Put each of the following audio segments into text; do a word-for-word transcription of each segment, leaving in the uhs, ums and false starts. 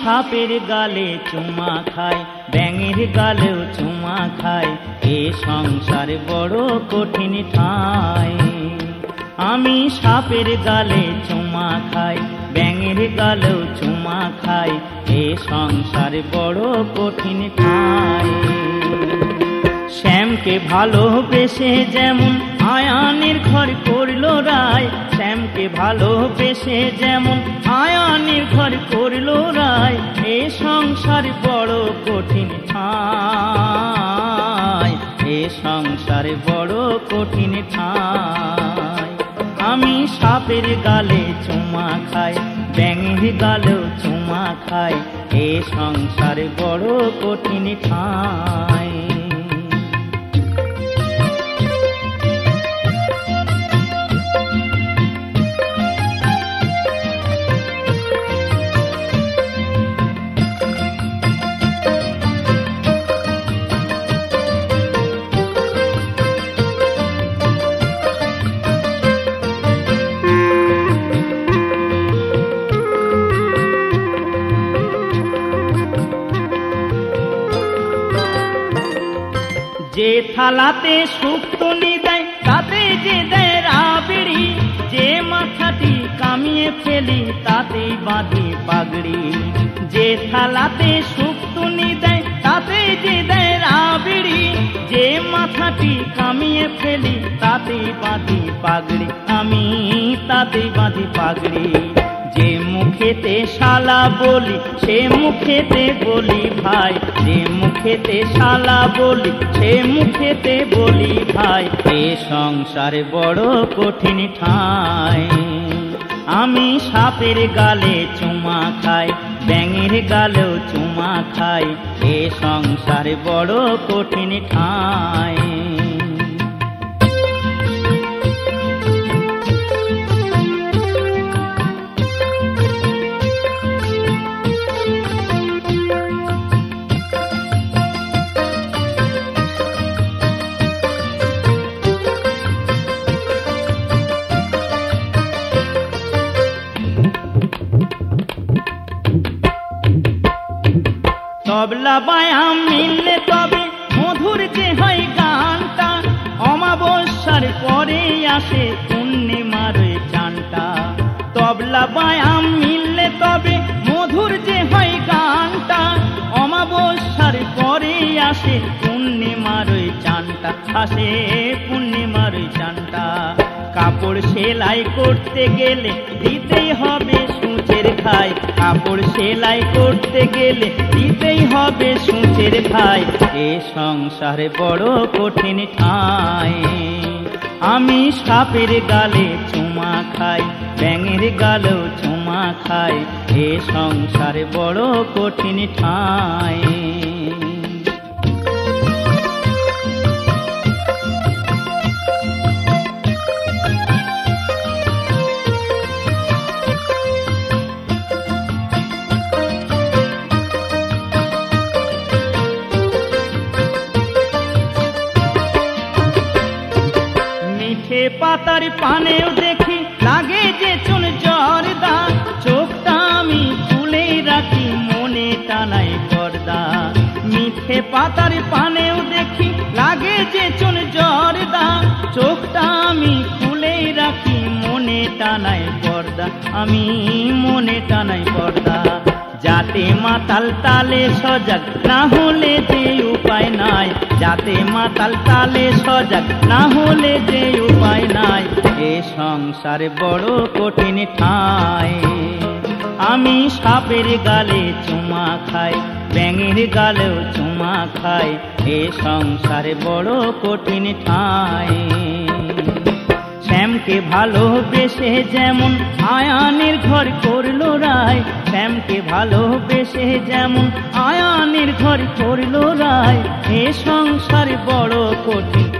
সাপের গালে চুমা খাই, ব্যাঙের গালেও চুমা খাই, এ সংসার বড় কঠিন ঠাই। আমি সাপের গালে চুমা খাই, ব্যাঙের গালেও চুমা খাই, এ সংসার বড় কঠিন ঠাই। শ্যামকে ভালোবেসে যেমন আয়ানের ঘর করলো রায়, শ্যামকে ভালোবেসে যেমন আয়ানের ঘর করলো রায়, এ সংসার বড় কঠিন ঠাই, এ সংসার বড় কঠিন ঠাই। আমি সাপের গালে চুমা খাই, ব্যাঙের গালেও চুমা খাই, এ সংসার বড় কঠিন ঠাই। যে থালাতে শুক্তনি দেয় তাতে যে দেয় রাবড়ি, যে মাথাটি কামিয়ে ফেলি তাতেই বাঁধি পাগড়ি। যে থালাতে শুক্তনি দেয় তাতে যে দেয় রাবড়ি, যে মাথাটি কামিয়ে ফেলি তাতেই বাঁধি পাগড়ি, আমি তাতেই বাঁধি পাগড়ি। যে মুখেতে শালা বলি সে মুখেতে বলি ভাই, যে মুখেতে শালা বলি সে মুখেতে বলি ভাই, এ সংসার বড় কঠিন ঠাই। আমি সাপের গালে চুমা খাই, ব্যাঙের গালেও চুমা খাই, এ সংসার বড় কঠিন ঠাই। তবলা বায়াম মিললে তবে মধুর যে হয় গানটা, অমাবস্যার পরে আসে পূর্ণিমার চানটা। তবলা বায়াম মিললে তবে মধুর যে হয় গানটা, অমাবস্যার পরে আসে পূর্ণিমার চানটা, আসে পূর্ণিমার চানটা। কাপড় সেলাই করতে গেলে দিতেই হবে সূচের খাই, কাপড় সেলাই করতে গেলে দিতেই হবে সূচের খাই, এ সংসারে বড় কঠিন ঠাই। আমি সাপের গালে চুমা খাই, ব্যাঙের গালেও চুমা খাই, এ সংসারে বড় কঠিন ঠাই। পাতার পানেও দেখি লাগে যে চুন জর্দা, চোখটা আমি খুলে রাখি মনে টানাই পর্দা। মিঠে পাতার পানেও দেখি লাগে যে চুন জর্দা, চোখটা আমি খুলে রাখি মনে টানাই পর্দা, আমি মনে টানাই পর্দা। যাতে মাতাল তালে সজাগ না হলে যে উপায় নাই, যাতে মাতাল তালে সজাগ না হলে যে উপায় নাই, এ সংসার বড় কঠিন ঠাই। আমি সাপের গালে চুমা খাই, ব্যাঙের গালেও চুমা খাই, এ সংসার বড় কঠিন ঠাই। শ্যামকে ভালোবেসে যেমন আয়ানের ঘর করলো রায়, শ্যামকে ভালোবেসে যেমন আয়ানের ঘর করলো রায়, এ সংসার বড় কঠিন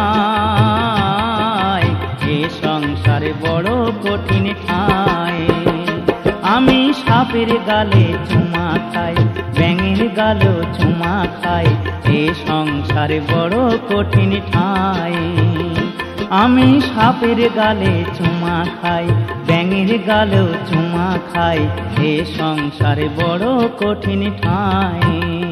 ঠাই, এ সংসার বড় কঠিন ঠাই। আমি সাপের গালে চুমা খাই, ব্যাঙের গালেও চুমা খাই, এ সংসার বড় কঠিন ঠাই। আমি সাপের গালে চুমা খাই, ব্যাঙের গালেও চুমা খাই, এ সংসারে বড় কঠিন ঠাঁই।